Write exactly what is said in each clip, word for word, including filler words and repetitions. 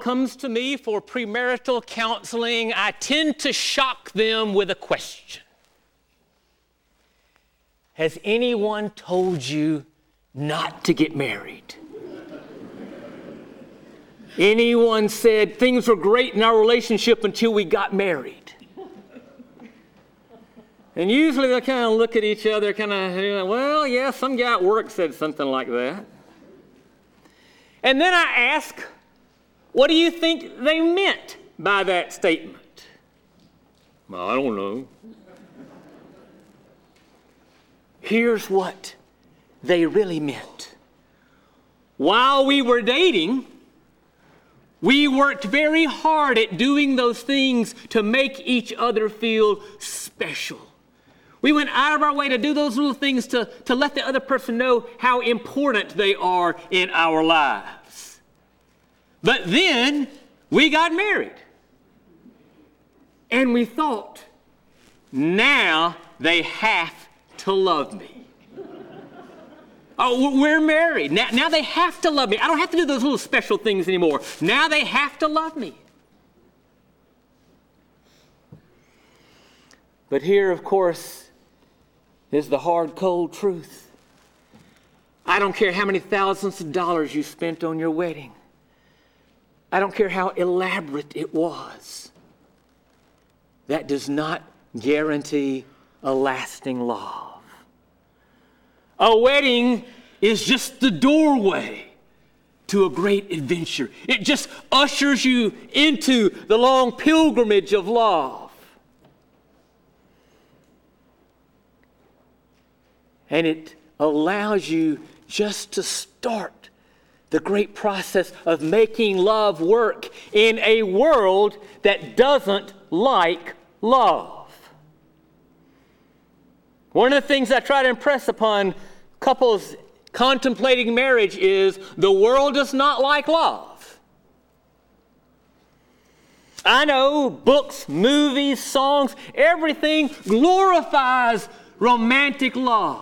comes to me for premarital counseling, I tend to shock them with a question. Has anyone told you not to get married? Anyone said things were great in our relationship until we got married? And usually they kind of look at each other, kind of, you know, well, yeah, some guy at work said something like that. And then I ask, what do you think they meant by that statement? Well, I don't know. Here's what they really meant. While we were dating, we worked very hard at doing those things to make each other feel special. We went out of our way to do those little things to, to let the other person know how important they are in our lives. But then we got married. And we thought, now they have to love me. Oh, we're married. Now, now they have to love me. I don't have to do those little special things anymore. Now they have to love me. But here, of course, is the hard, cold truth. I don't care how many thousands of dollars you spent on your wedding. I don't care how elaborate it was. That does not guarantee a lasting love. A wedding is just the doorway to a great adventure. It just ushers you into the long pilgrimage of love. And it allows you just to start the great process of making love work in a world that doesn't like love. One of the things I try to impress upon couples contemplating marriage is the world does not like love. I know books, movies, songs, everything glorifies romantic love.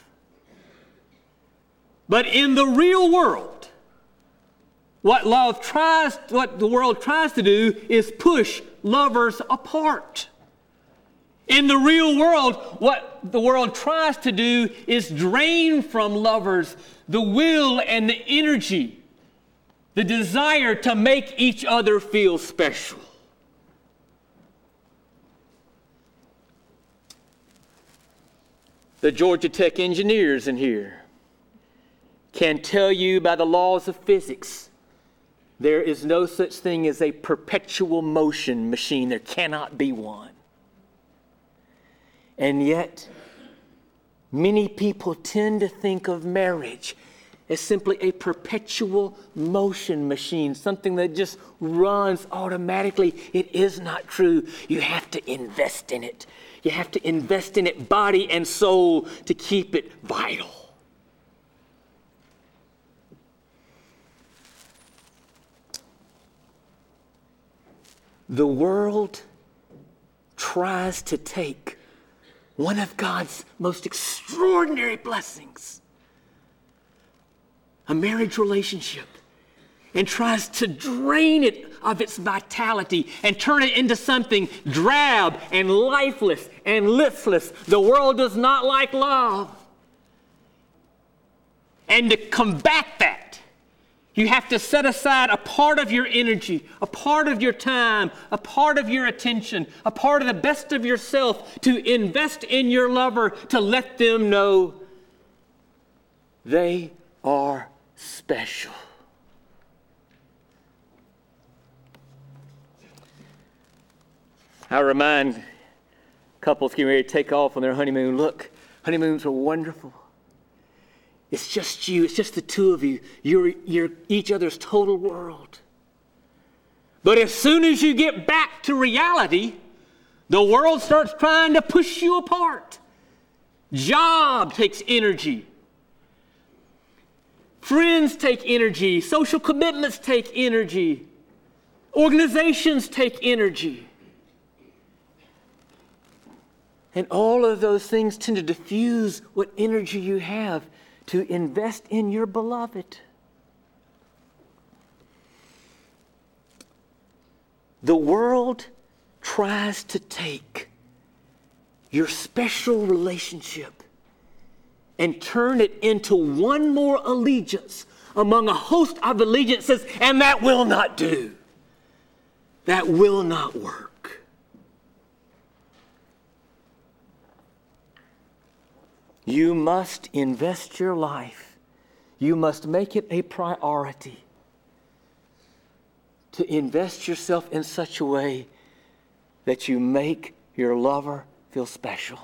But in the real world, what love tries, what the world tries to do is push lovers apart. In the real world, what the world tries to do is drain from lovers the will and the energy, the desire to make each other feel special. The Georgia Tech engineers in here can tell you by the laws of physics, there is no such thing as a perpetual motion machine. There cannot be one. And yet, many people tend to think of marriage as simply a perpetual motion machine, something that just runs automatically. It is not true. You have to invest in it. You have to invest in it body and soul to keep it vital. The world tries to take one of God's most extraordinary blessings, a marriage relationship, and tries to drain it of its vitality and turn it into something drab and lifeless and listless. The world does not like love. And to combat that, you have to set aside a part of your energy, a part of your time, a part of your attention, a part of the best of yourself to invest in your lover, to let them know they are special. I remind couples getting ready to take off on their honeymoon, look, honeymoons are wonderful. It's just you. It's just the two of you. You're, you're each other's total world. But as soon as you get back to reality, the world starts trying to push you apart. Job takes energy. Friends take energy. Social commitments take energy. Organizations take energy. And all of those things tend to diffuse what energy you have to invest in your beloved. The world tries to take your special relationship and turn it into one more allegiance among a host of allegiances, and that will not do. That will not work. You must invest your life. You must make it a priority to invest yourself in such a way that you make your lover feel special.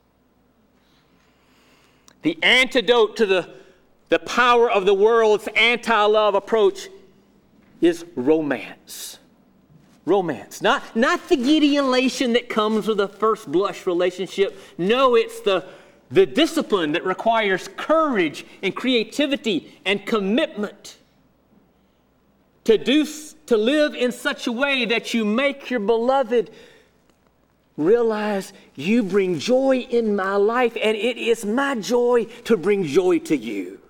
The antidote to the, the power of the world's anti-love approach is romance. Romance. Not, not the giddy elation that comes with a first blush relationship. No, it's the, the discipline that requires courage and creativity and commitment to do, to live in such a way that you make your beloved realize you bring joy in my life, and it is my joy to bring joy to you.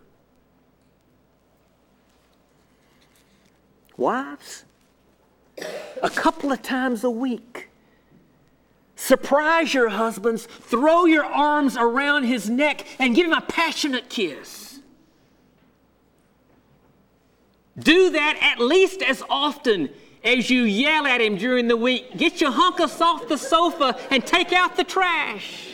Wives, a couple of times a week, surprise your husbands, throw your arms around his neck, and give him a passionate kiss. Do that at least as often as you yell at him during the week. Get your hunkus off the sofa and take out the trash.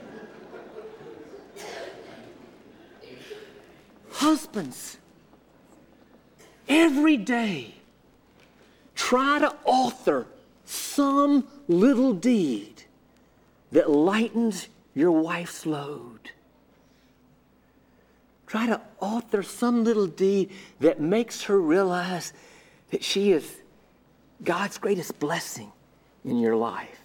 Husbands, every day, try to author some little deed that lightens your wife's load. Try to author some little deed that makes her realize that she is God's greatest blessing in your life.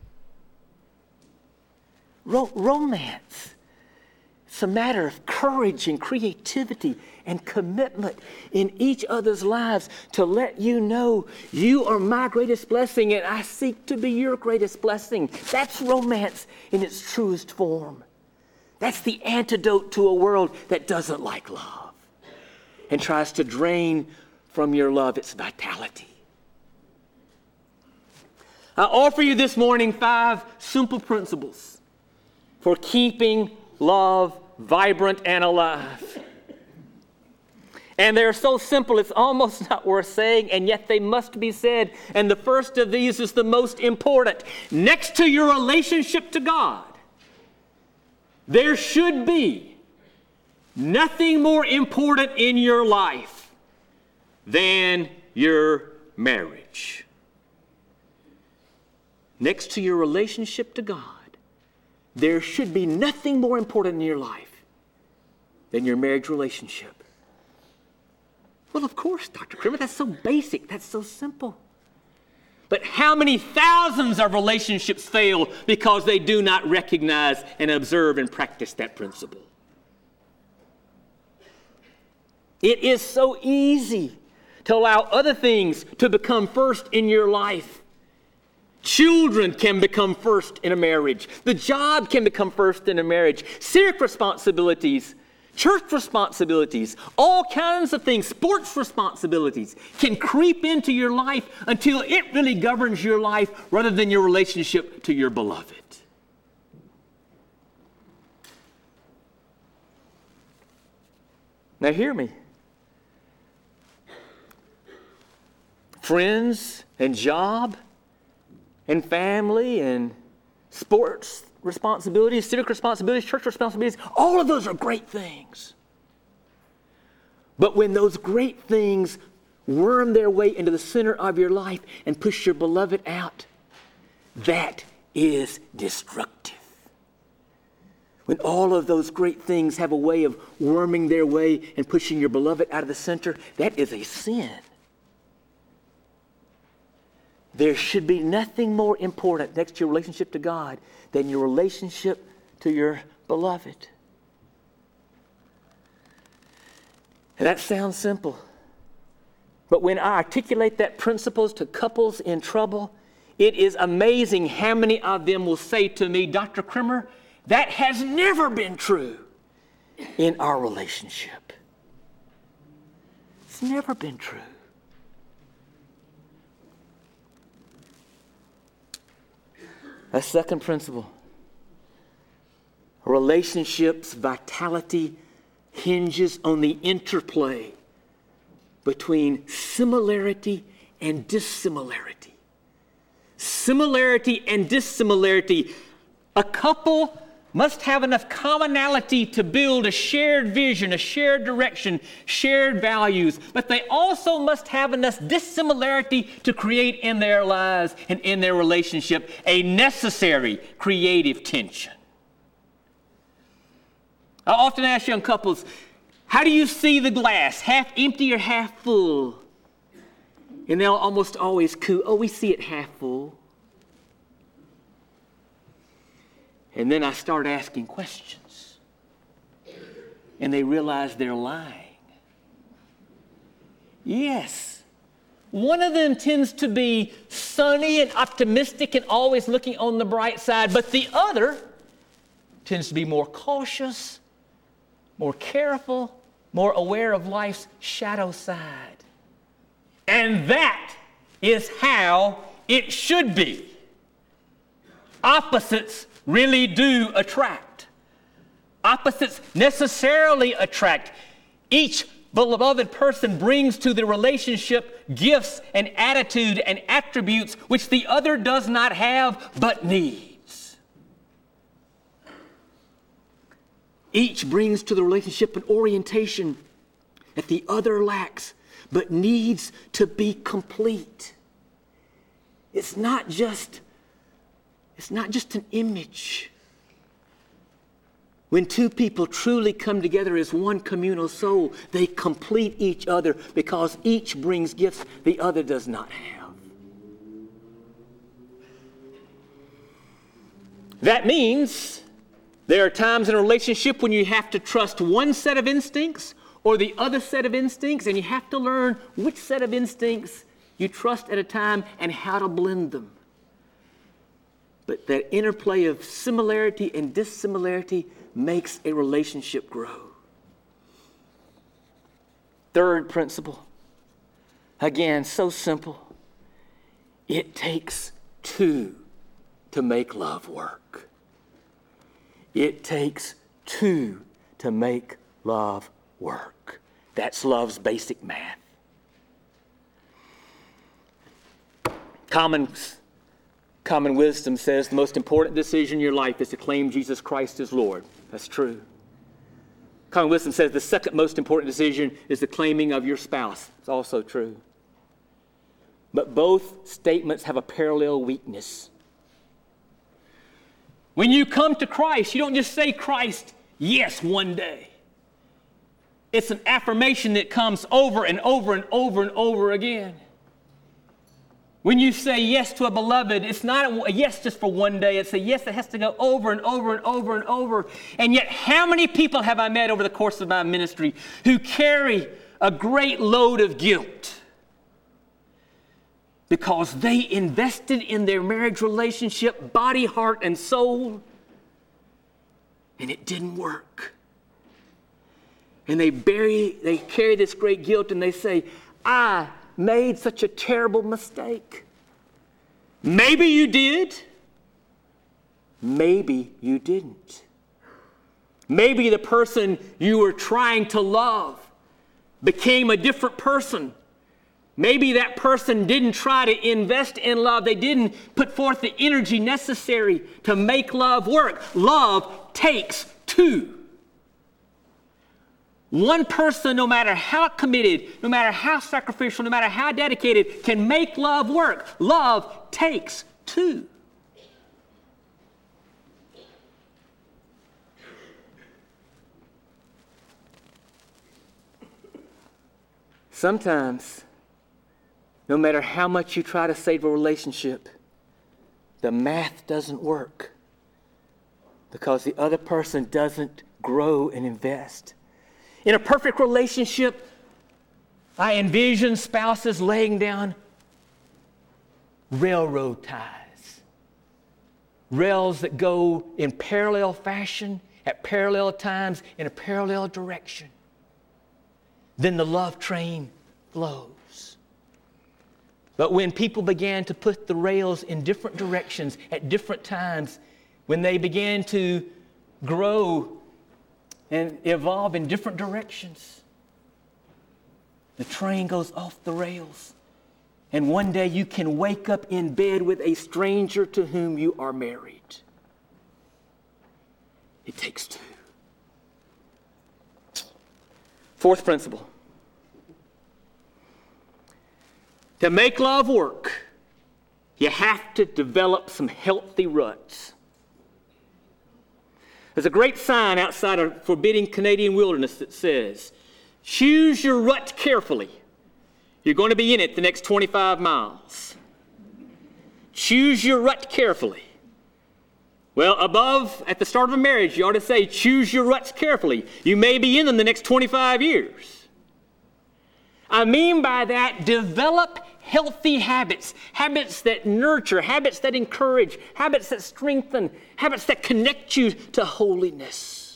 Ro- romance. It's a matter of courage and creativity and commitment in each other's lives to let you know you are my greatest blessing and I seek to be your greatest blessing. That's romance in its truest form. That's the antidote to a world that doesn't like love and tries to drain from your love its vitality. I offer you this morning five simple principles for keeping love vibrant and alive. And they're so simple, it's almost not worth saying, and yet they must be said. And the first of these is the most important. Next to your relationship to God, there should be nothing more important in your life than your marriage. Next to your relationship to God, there should be nothing more important in your life than your marriage relationship. Well, of course, Doctor Kramer, that's so basic, that's so simple. But how many thousands of relationships fail because they do not recognize and observe and practice that principle? It is so easy to allow other things to become first in your life. Children can become first in a marriage. The job can become first in a marriage. Civic responsibilities, church responsibilities, all kinds of things, sports responsibilities can creep into your life until it really governs your life rather than your relationship to your beloved. Now hear me. Friends and job and family and sports responsibilities, civic responsibilities, church responsibilities, all of those are great things. But when those great things worm their way into the center of your life and push your beloved out, that is destructive. When all of those great things have a way of worming their way and pushing your beloved out of the center, that is a sin. There should be nothing more important next to your relationship to God than your relationship to your beloved. And that sounds simple. But when I articulate that principles to couples in trouble, it is amazing how many of them will say to me, Doctor Kramer, that has never been true in our relationship. It's never been true. A second principle. A relationship's vitality hinges on the interplay between similarity and dissimilarity. Similarity and dissimilarity. A couple must have enough commonality to build a shared vision, a shared direction, shared values, but they also must have enough dissimilarity to create in their lives and in their relationship a necessary creative tension. I often ask young couples, how do you see the glass, half empty or half full? And they'll almost always coo, oh, we see it half full. And then I start asking questions. And they realize they're lying. Yes, one of them tends to be sunny and optimistic and always looking on the bright side, but the other tends to be more cautious, more careful, more aware of life's shadow side. And that is how it should be. Opposites really do attract. Opposites necessarily attract. Each beloved person brings to the relationship gifts and attitude and attributes which the other does not have but needs. Each brings to the relationship an orientation that the other lacks but needs to be complete. It's not just It's not just an image. When two people truly come together as one communal soul, they complete each other because each brings gifts the other does not have. That means there are times in a relationship when you have to trust one set of instincts or the other set of instincts, and you have to learn which set of instincts you trust at a time and how to blend them. But that interplay of similarity and dissimilarity makes a relationship grow. Third principle. Again, so simple. It takes two to make love work. It takes two to make love work. That's love's basic math. Common Common wisdom says the most important decision in your life is to claim Jesus Christ as Lord. That's true. Common wisdom says the second most important decision is the claiming of your spouse. It's also true. But both statements have a parallel weakness. When you come to Christ, you don't just say Christ, yes, one day. It's an affirmation that comes over and over and over and over again. When you say yes to a beloved, it's not a yes just for one day. It's a yes that has to go over and over and over and over. And yet, how many people have I met over the course of my ministry who carry a great load of guilt because they invested in their marriage relationship, body, heart, and soul, and it didn't work. And they bury, they carry this great guilt, and they say, I made such a terrible mistake. Maybe you did. Maybe you didn't. Maybe the person you were trying to love became a different person. Maybe that person didn't try to invest in love. They didn't put forth the energy necessary to make love work. Love takes two. One person, no matter how committed, no matter how sacrificial, no matter how dedicated, can make love work. Love takes two. Sometimes, no matter how much you try to save a relationship, the math doesn't work because the other person doesn't grow and invest. In a perfect relationship, I envision spouses laying down railroad ties. Rails that go in parallel fashion, at parallel times, in a parallel direction. Then the love train flows. But when people began to put the rails in different directions at different times, when they began to grow and evolve in different directions, the train goes off the rails. And one day you can wake up in bed with a stranger to whom you are married. It takes two. Fourth principle. To make love work, you have to develop some healthy ruts. There's a great sign outside a forbidding Canadian wilderness that says, choose your rut carefully. You're going to be in it the next twenty-five miles. Choose your rut carefully. Well, above, at the start of a marriage, you ought to say, choose your ruts carefully. You may be in them the next twenty-five years. I mean by that, develop healthy habits, habits that nurture, habits that encourage, habits that strengthen, habits that connect you to holiness.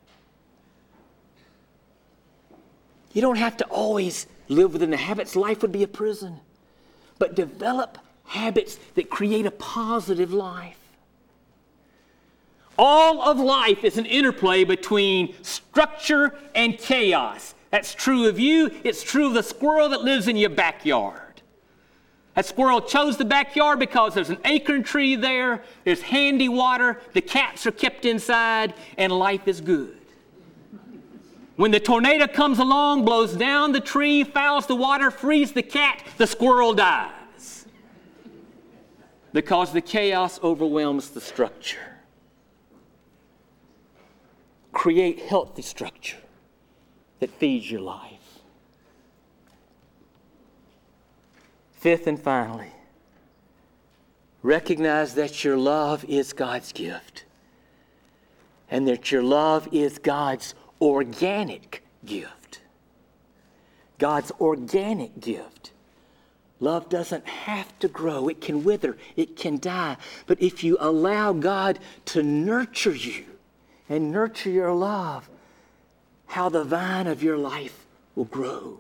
You don't have to always live within the habits. Life would be a prison. But develop habits that create a positive life. All of life is an interplay between structure and chaos. That's true of you. It's true of the squirrel that lives in your backyard. That squirrel chose the backyard because there's an acorn tree there, there's handy water, the cats are kept inside, and life is good. When the tornado comes along, blows down the tree, fouls the water, frees the cat, the squirrel dies. Because the chaos overwhelms the structure. Create healthy structure that feeds your life. Fifth and finally, recognize that your love is God's gift and that your love is God's organic gift. God's organic gift. Love doesn't have to grow. It can wither. It can die. But if you allow God to nurture you and nurture your love, how the vine of your life will grow.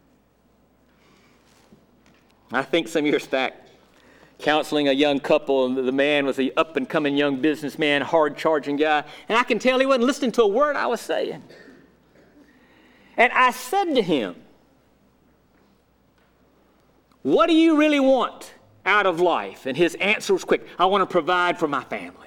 I think some years back, counseling a young couple, and the man was an up-and-coming young businessman, hard-charging guy, and I can tell he wasn't listening to a word I was saying. And I said to him, what do you really want out of life? And his answer was quick, I want to provide for my family.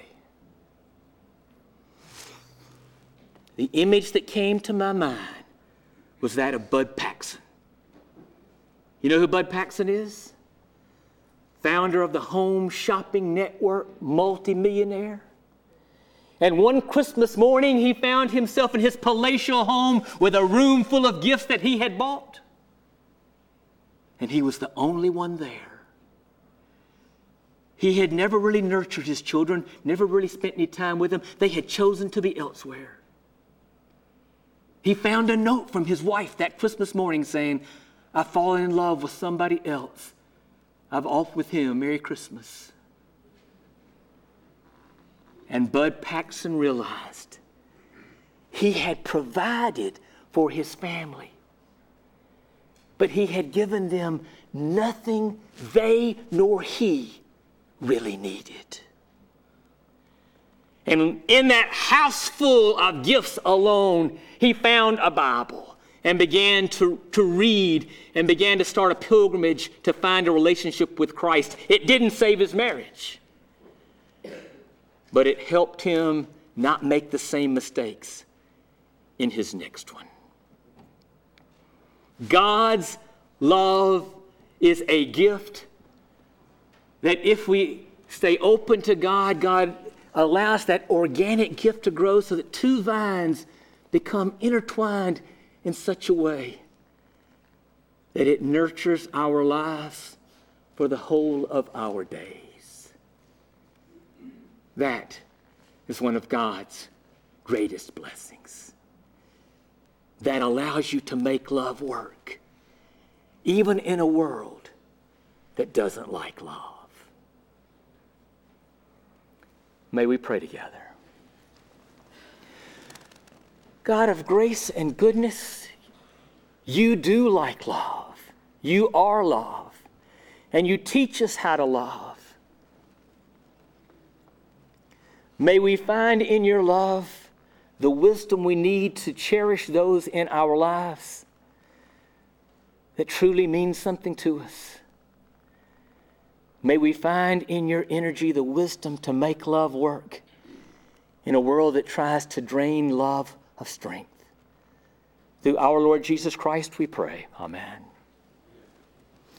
The image that came to my mind was that of Bud Paxson. You know who Bud Paxson is? Founder of the Home Shopping Network, multimillionaire. And one Christmas morning, he found himself in his palatial home with a room full of gifts that he had bought. And he was the only one there. He had never really nurtured his children, never really spent any time with them. They had chosen to be elsewhere. He found a note from his wife that Christmas morning saying, I've fallen in love with somebody else. I'm off with him. Merry Christmas. And Bud Paxson realized he had provided for his family, but he had given them nothing they nor he really needed. And in that house full of gifts alone, he found a Bible and began to, to read and began to start a pilgrimage to find a relationship with Christ. It didn't save his marriage, but it helped him not make the same mistakes in his next one. God's love is a gift that if we stay open to God, God allows that organic gift to grow so that two vines become intertwined in such a way that it nurtures our lives for the whole of our days. That is one of God's greatest blessings. That allows you to make love work, even in a world that doesn't like love. May we pray together. God of grace and goodness, you do like love. You are love. and you teach us how to love. May we find in your love the wisdom we need to cherish those in our lives that truly mean something to us. May we find in your energy the wisdom to make love work in a world that tries to drain love of strength. Through our Lord Jesus Christ we pray. Amen.